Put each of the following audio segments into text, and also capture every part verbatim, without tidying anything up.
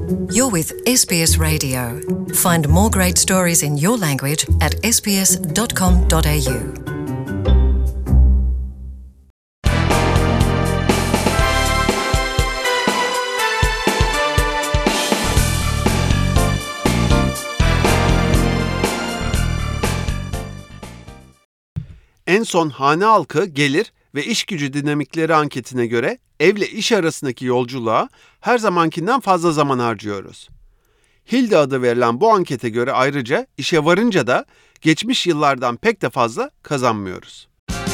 You're with S B S Radio. Find more great stories in your language at s b s dot com dot a u. En son hane halkı gelir ve iş gücü dinamikleri anketine göre evle iş arasındaki yolculuğa her zamankinden fazla zaman harcıyoruz. Hilde adı verilen bu ankete göre ayrıca işe varınca da geçmiş yıllardan pek de fazla kazanmıyoruz.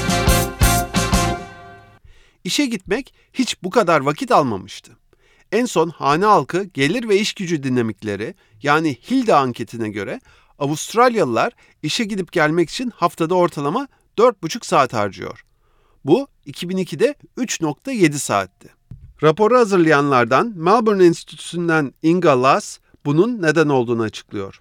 İşe gitmek hiç bu kadar vakit almamıştı. En son hane halkı gelir ve iş gücü dinamikleri yani Hilde anketine göre Avustralyalılar işe gidip gelmek için haftada ortalama dört buçuk saat harcıyor. Bu iki bin ikide üç nokta yedi saatti. Raporu hazırlayanlardan Melbourne Enstitüsü'nden Inga Lass bunun neden olduğunu açıklıyor.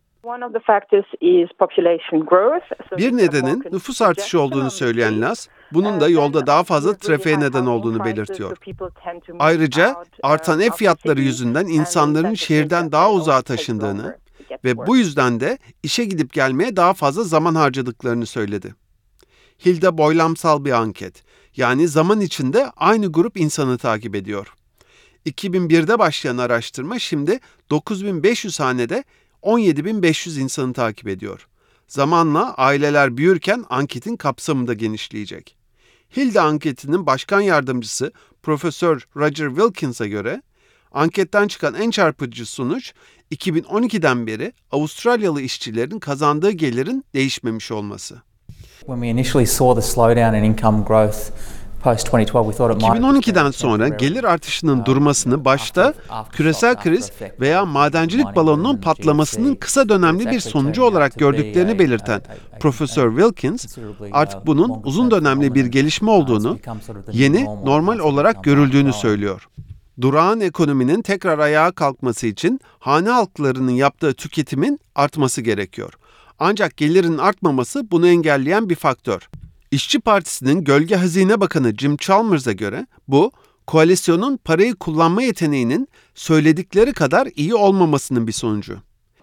Bir nedenin nüfus artışı olduğunu söyleyen Lass, bunun da yolda daha fazla trafiğe neden olduğunu belirtiyor. Ayrıca artan ev fiyatları yüzünden insanların şehirden daha uzağa taşındığını ve bu yüzden de işe gidip gelmeye daha fazla zaman harcadıklarını söyledi. Hilde boylamsal bir anket, yani zaman içinde aynı grup insanı takip ediyor. iki bin birde başlayan araştırma şimdi dokuz bin beş yüz hanede on yedi bin beş yüz insanı takip ediyor. Zamanla aileler büyürken anketin kapsamı da genişleyecek. Hilde anketinin başkan yardımcısı Profesör Roger Wilkins'a göre, anketten çıkan en çarpıcı sonuç iki bin on ikiden beri Avustralyalı işçilerin kazandığı gelirin değişmemiş olması. When we initially saw the slowdown in income growth post twenty twelve, we thought it might. iki bin on ikiden sonra gelir artışının durmasını başta küresel kriz veya madencilik balonunun patlamasının kısa dönemli bir sonucu olarak gördüklerini belirten Profesör Wilkins, artık bunun uzun dönemli bir gelişme olduğunu, yeni normal olarak görüldüğünü söylüyor. Durağan ekonominin tekrar ayağa kalkması için hane halklarının yaptığı tüketimin artması gerekiyor. Ancak gelirin artmaması bunu engelleyen bir faktör. İşçi Partisi'nin Gölge Hazine Bakanı Jim Chalmers'a göre bu, koalisyonun parayı kullanma yeteneğinin söyledikleri kadar iyi olmamasının bir sonucu.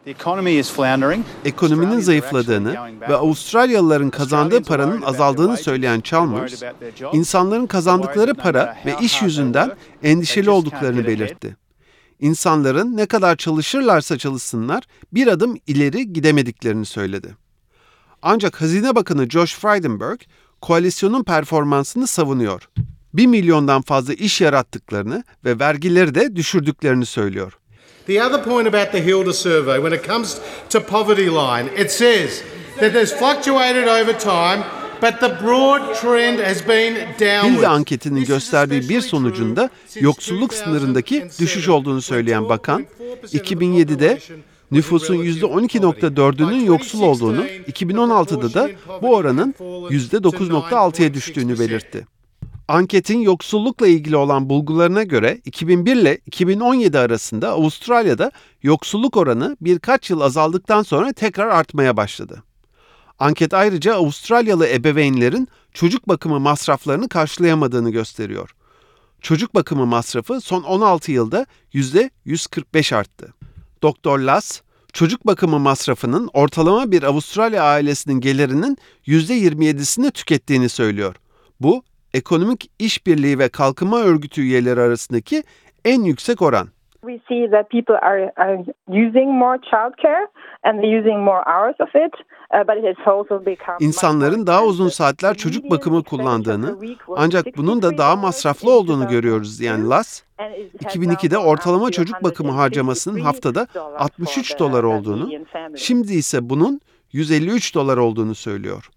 Ekonominin zayıfladığını ve Avustralyalıların kazandığı paranın azaldığını söyleyen Chalmers, insanların kazandıkları para ve iş yüzünden endişeli olduklarını belirtti. İnsanların ne kadar çalışırlarsa çalışsınlar bir adım ileri gidemediklerini söyledi. Ancak Hazine Bakanı Josh Frydenberg, koalisyonun performansını savunuyor. Bir milyondan fazla iş yarattıklarını ve vergileri de düşürdüklerini söylüyor. The other point about the Hilde survey, when it comes to poverty line, it says that there's fluctuated over time, but the broad trend has been downward. Hilde anketinin gösterdiği bir sonucunda yoksulluk sınırındaki düşüş olduğunu söyleyen bakan, iki bin yedide nüfusun yüzde on iki nokta dördünün yoksul olduğunu, iki bin on altıda da bu oranın yüzde dokuz nokta altıya düştüğünü belirtti. Anketin yoksullukla ilgili olan bulgularına göre iki bin bir ile iki bin on yedi arasında Avustralya'da yoksulluk oranı birkaç yıl azaldıktan sonra tekrar artmaya başladı. Anket ayrıca Avustralyalı ebeveynlerin çocuk bakımı masraflarını karşılayamadığını gösteriyor. Çocuk bakımı masrafı son on altı yılda yüzde yüz kırk beş arttı. Doktor Lass, çocuk bakımı masrafının ortalama bir Avustralya ailesinin gelirinin yüzde yirmi yedisini tükettiğini söylüyor. Bu, Ekonomik İşbirliği ve Kalkınma Örgütü üyeleri arasındaki en yüksek oran. We see that people are, are using more childcare and they're using more hours of it, uh, but it has also become. İnsanların daha uzun saatler çocuk bakımı kullandığını, ancak bunun da daha masraflı olduğunu görüyoruz diyen Lass, iki bin ikide ortalama çocuk bakımı harcamasının haftada altmış üç dolar olduğunu, şimdi ise bunun yüz elli üç dolar olduğunu söylüyor.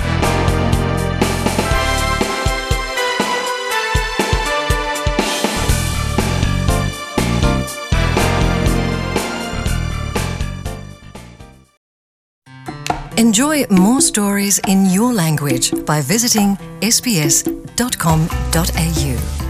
Enjoy more stories in your language by visiting s b s dot com dot a u.